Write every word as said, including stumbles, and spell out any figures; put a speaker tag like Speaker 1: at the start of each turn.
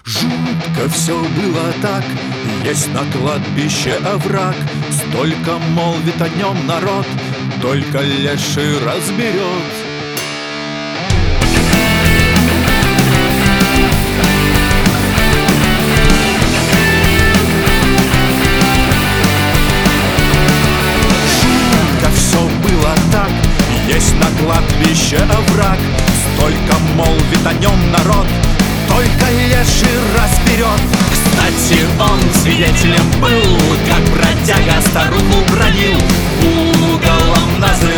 Speaker 1: Жутко все было так, есть на кладбище овраг. Столько молвит о нем народ, только леший разберет. Жутко все было так, есть на кладбище овраг. Столько молвит о нем народ, только леший разберет. Кстати, он свидетелем был, как бродяга старуху бронил уголом назрел.